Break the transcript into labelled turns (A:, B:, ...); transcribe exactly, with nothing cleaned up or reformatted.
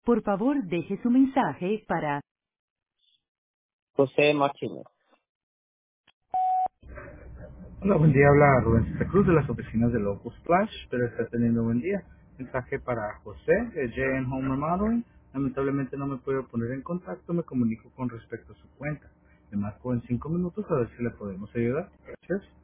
A: Por favor, deje su mensaje para
B: José Martínez.
C: Hola, buen día. Habla Rubén Santa Cruz de las oficinas de Locus Splash. Espero estar teniendo buen día. Mensaje para José de J N Home Remodeling. Lamentablemente no me puedo poner en contacto. Me comunico con respecto a su cuenta. Le marco en cinco minutos a ver si le podemos ayudar. Gracias.